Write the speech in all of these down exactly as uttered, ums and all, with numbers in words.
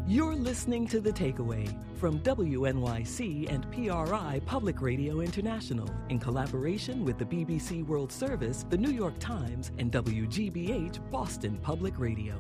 You're listening to The Takeaway from W N Y C and P R I Public Radio International in collaboration with the B B C World Service, the New York Times, and W G B H Boston Public Radio.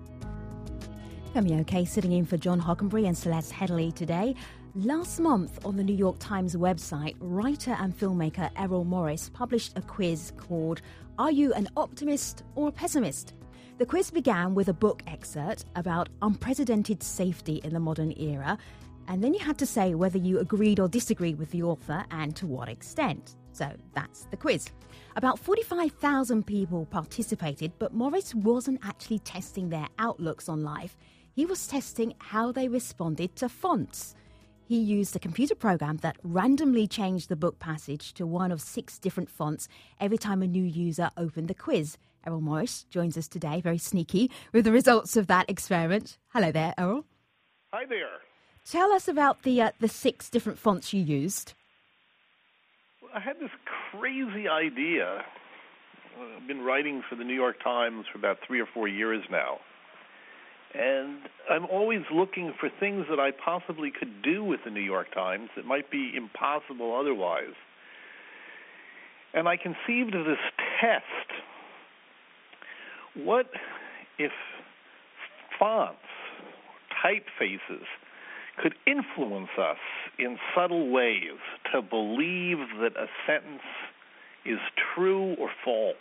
Femi Oke sitting in for John Hockenberry and Celeste Headley today. Last month on the New York Times website, writer and filmmaker Errol Morris published a quiz called Are You an Optimist or a Pessimist? The quiz began with a book excerpt about unprecedented safety in the modern era, and then you had to say whether you agreed or disagreed with the author and to what extent. So that's the quiz. About forty-five thousand people participated, but Morris wasn't actually testing their outlooks on life. He was testing how they responded to fonts. He used a computer program that randomly changed the book passage to one of six different fonts every time a new user opened the quiz. Errol Morris joins us today, very sneaky, with the results of that experiment. Hello there, Errol. Hi there. Tell us about the uh, the six different fonts you used. Well, I had this crazy idea. I've been writing for the New York Times for about three or four years now. And I'm always looking for things that I possibly could do with the New York Times that might be impossible otherwise. And I conceived of this test. What if fonts, typefaces, could influence us in subtle ways to believe that a sentence is true or false?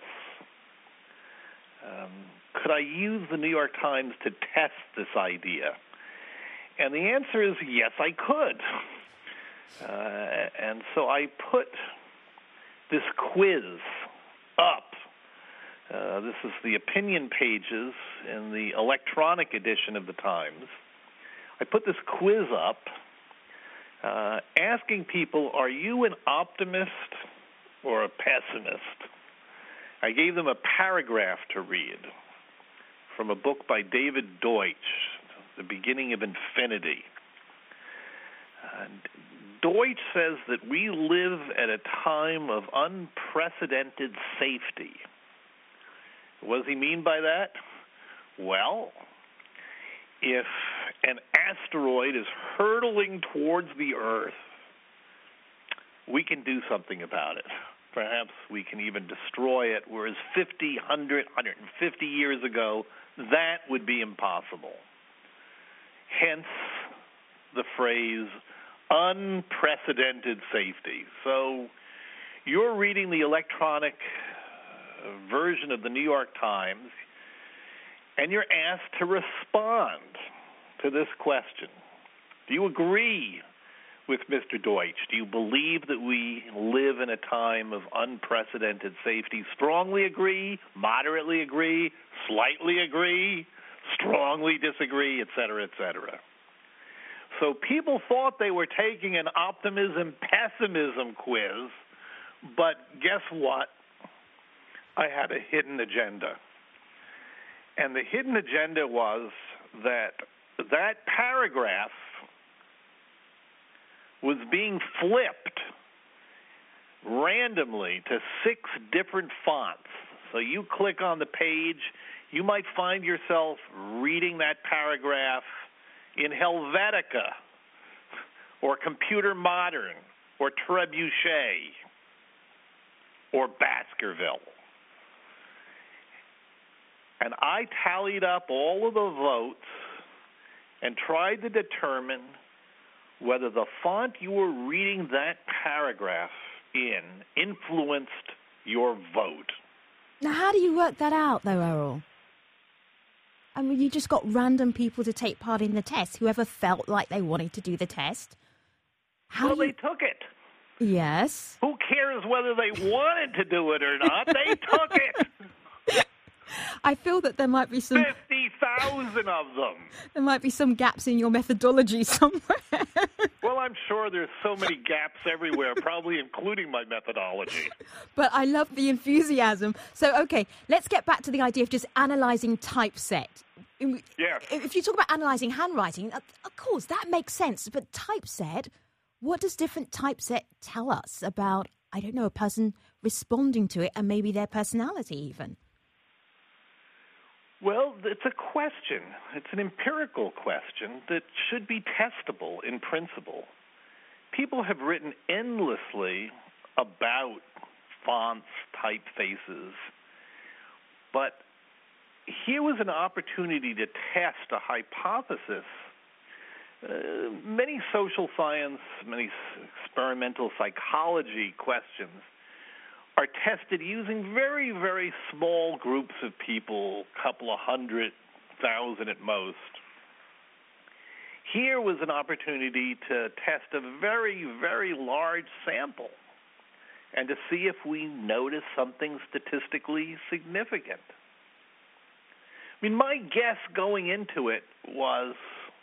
Um, could I use the New York Times to test this idea? And the answer is yes, I could. Uh, and so I put this quiz up. Uh, this is the opinion pages in the electronic edition of the Times. I put this quiz up uh, asking people, are you an optimist or a pessimist? I gave them a paragraph to read from a book by David Deutsch, The Beginning of Infinity. And Deutsch says that we live at a time of unprecedented safety. What does he mean by that? Well, if an asteroid is hurtling towards the Earth, we can do something about it. Perhaps we can even destroy it, whereas fifty, one hundred, one hundred fifty years ago, that would be impossible. Hence the phrase unprecedented safety. So you're reading the electronic version of the New York Times, and you're asked to respond to this question. Do you agree with Mister Deutsch? Do you believe that we live in a time of unprecedented safety? Strongly agree, moderately agree, slightly agree, strongly disagree, et cetera, et cetera. So people thought they were taking an optimism-pessimism quiz, but guess what? I had a hidden agenda. And the hidden agenda was that that paragraph was being flipped randomly to six different fonts. So you click on the page, you might find yourself reading that paragraph in Helvetica or Computer Modern or Trebuchet or Baskerville. And I tallied up all of the votes and tried to determine whether the font you were reading that paragraph in influenced your vote. Now, how do you work that out, though, Errol? I mean, you just got random people to take part in the test, whoever felt like they wanted to do the test. How well, do you... they took it. Yes. Who cares whether they wanted to do it or not? They took it. I feel that there might be some... fifty thousand of them. There might be some gaps in your methodology somewhere. Well, I'm sure there's so many gaps everywhere, probably including my methodology. But I love the enthusiasm. So, okay, let's get back to the idea of just analysing typeset. Yeah. If you talk about analysing handwriting, of course, that makes sense. But typeset, what does different typeset tell us about, I don't know, a person responding to it and maybe their personality even? Well, it's a question. It's an empirical question that should be testable in principle. People have written endlessly about fonts, typefaces, but here was an opportunity to test a hypothesis. Uh, many social science, many experimental psychology questions are tested using very, very small groups of people, a couple of hundred thousand at most. Here was an opportunity to test a very, very large sample and to see if we notice something statistically significant. I mean, my guess going into it was,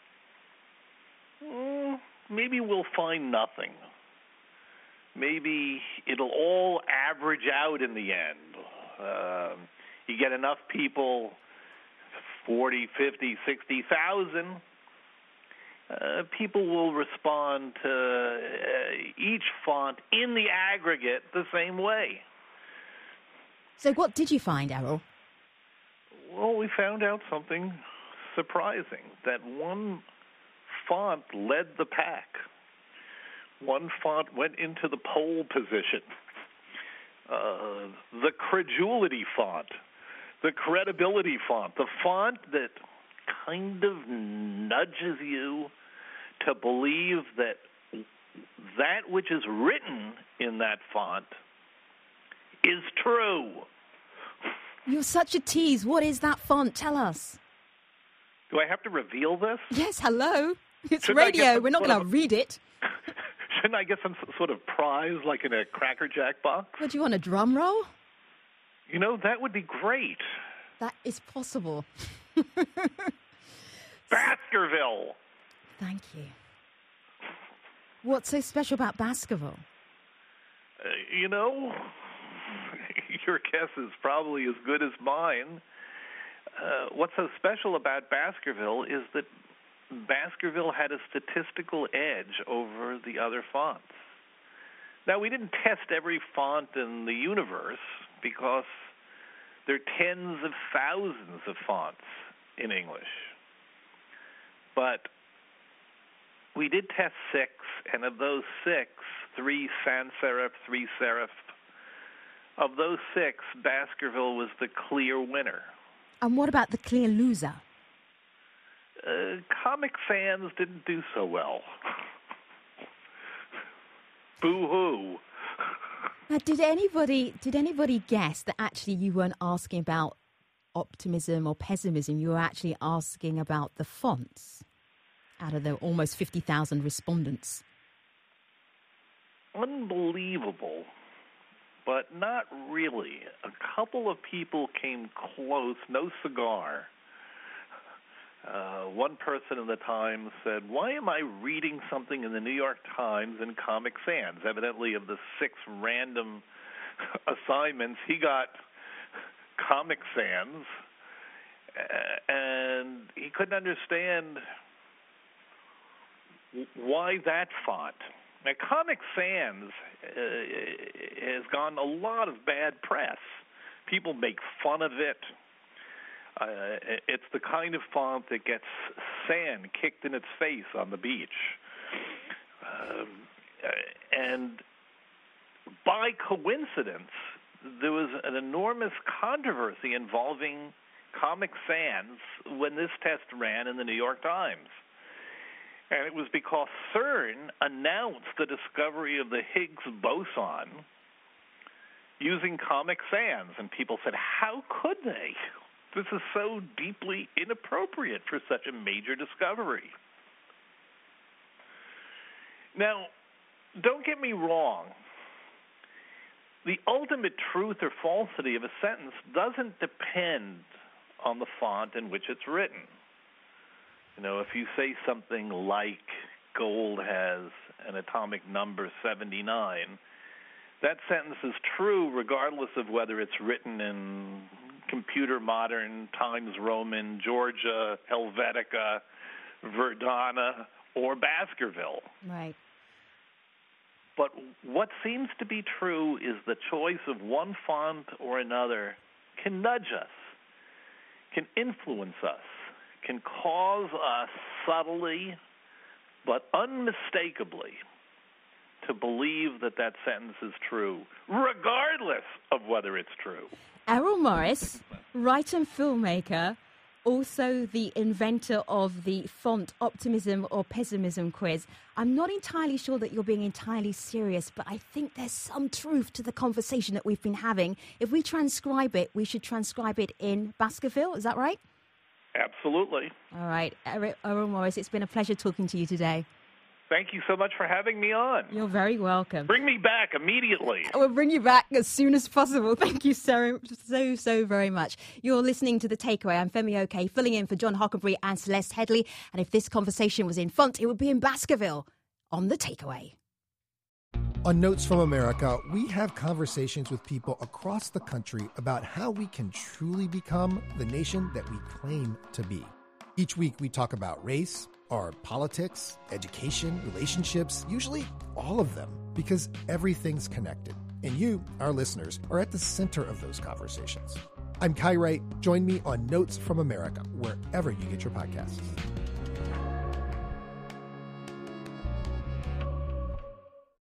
mm, maybe we'll find nothing. Maybe it'll all average out in the end. Uh, you get enough people, forty, fifty, sixty thousand, uh, people will respond to uh, each font in the aggregate the same way. So what did you find, Errol? Well, we found out something surprising, that one font led the pack. One font went into the pole position. Uh, the credulity font, the credibility font, the font that kind of nudges you to believe that that which is written in that font is true. You're such a tease. What is that font? Tell us. Do I have to reveal this? Yes, hello. It's Shouldn't radio. We're not going to of... read it. Shouldn't I get some sort of prize, like in a Cracker Jack box? What, do you want a drum roll? You know, that would be great. That is possible. Baskerville. Thank you. What's so special about Baskerville? Uh, you know, your guess is probably as good as mine. Uh, what's so special about Baskerville is that Baskerville had a statistical edge over the other fonts. Now, we didn't test every font in the universe because there are tens of thousands of fonts in English. But we did test six, and of those six, three sans serif, three serif. Of those six, Baskerville was the clear winner. And what about the clear loser? Uh, Comic Sans didn't do so well. Boo-hoo. Now, did anybody did anybody guess that actually you weren't asking about optimism or pessimism? You were actually asking about the fonts out of the almost fifty thousand respondents. Unbelievable, but not really. A couple of people came close, no cigar. Uh, one person in the Times said, "Why am I reading something in the New York Times in Comic Sans?" Evidently, of the six random assignments, he got Comic Sans, uh, and he couldn't understand why that font. Now, Comic Sans uh, has gotten a lot of bad press. People make fun of it. Uh, it's the kind of font that gets sand kicked in its face on the beach. Um, and by coincidence, there was an enormous controversy involving Comic Sans when this test ran in the New York Times. And it was because CERN announced the discovery of the Higgs boson using Comic Sans. And people said, how could they? This is so deeply inappropriate for such a major discovery. Now, don't get me wrong. The ultimate truth or falsity of a sentence doesn't depend on the font in which it's written. You know, if you say something like gold has an atomic number seventy-nine, that sentence is true regardless of whether it's written in Computer Modern, Times Roman, Georgia, Helvetica, Verdana, or Baskerville. Right. But what seems to be true is the choice of one font or another can nudge us, can influence us, can cause us subtly but unmistakably to believe that that sentence is true, regardless of whether it's true. Errol Morris, writer and filmmaker, also the inventor of the font optimism or pessimism quiz. I'm not entirely sure that you're being entirely serious, but I think there's some truth to the conversation that we've been having. If we transcribe it, we should transcribe it in Baskerville. Is that right? Absolutely. All right. Errol Morris, it's been a pleasure talking to you today. Thank you so much for having me on. You're very welcome. Bring me back immediately. We'll bring you back as soon as possible. Thank you so, so, so very much. You're listening to The Takeaway. I'm Femi Oke, filling in for John Hockenberry and Celeste Headley. And if this conversation was in Font, it would be in Baskerville on The Takeaway. On Notes from America, we have conversations with people across the country about how we can truly become the nation that we claim to be. Each week, we talk about race, or politics, education, relationships, usually all of them, because everything's connected. And you, our listeners, are at the center of those conversations. I'm Kai Wright. Join me on Notes from America, wherever you get your podcasts.